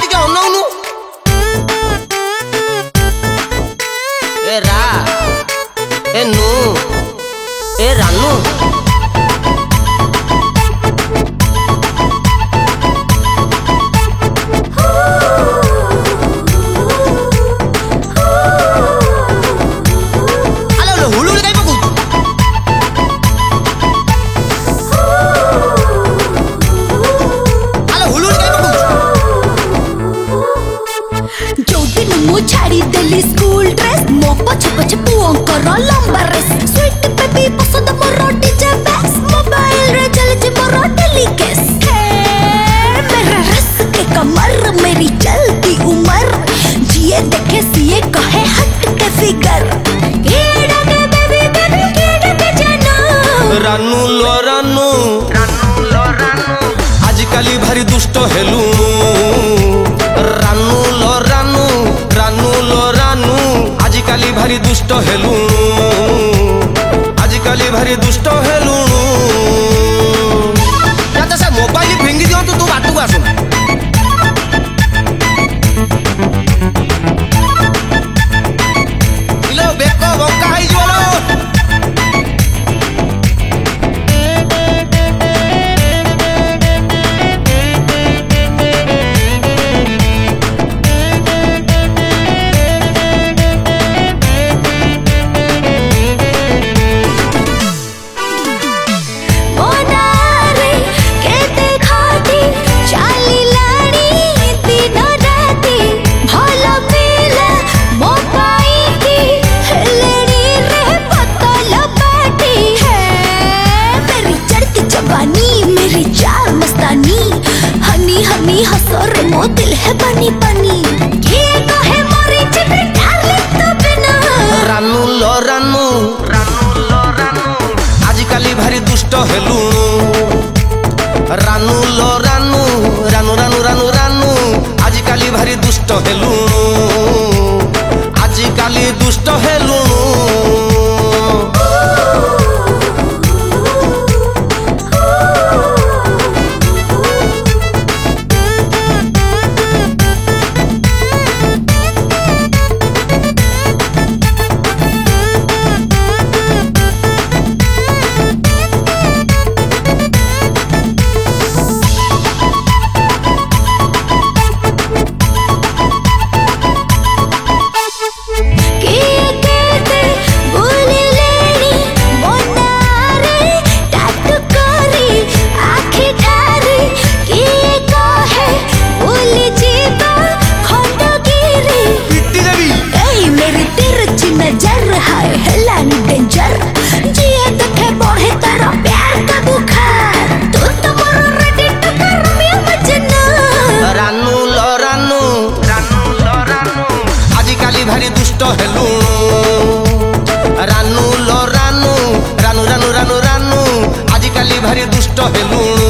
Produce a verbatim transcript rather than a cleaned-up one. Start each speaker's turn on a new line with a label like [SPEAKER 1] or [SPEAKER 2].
[SPEAKER 1] टिके अनौनु ए रा ए नु ए रानू
[SPEAKER 2] छाड़ी देली स्कूल ड्रेस मो पछ पछ पुओंकर लंबा रेस स्वीट बेबी पसंद मोर डीजे बैक्स मोबाइल रे चल जे मोर डेली केस मेरा रस के कमर मेरी चलती उम्र जिए देखे सीए कहे हट के फिगर केड़ा के बेबी बेबी केड़ा के जानो
[SPEAKER 1] रानू लो रानू रानू लो रानू आजकल भारी दुष्ट हेलू रानू लो रानू रानू लो रानू आजकल भारी दुष्ट हेलू आजकल भारी दुष्ट हेलू या से मोबाइल फिंगी दियो तू बाटू आसु इलो बेको बंका हाई जोलो हसर मो दिल है बनी बनी ये कहे मोरी चित्र डार्लिंग तो बिना रानू लो रानू रानू लो रानू आजकल भारी दुष्ट हेलू रानू लो रानू रानू रानू रानू रानू आजकल भारी दुष्ट हेलू आजकल दुष्ट हेलू भारी दुष्ट हेलू रानू लो रानू रानू रानू रानू रानू आजकल भारी दुष्ट हेलू।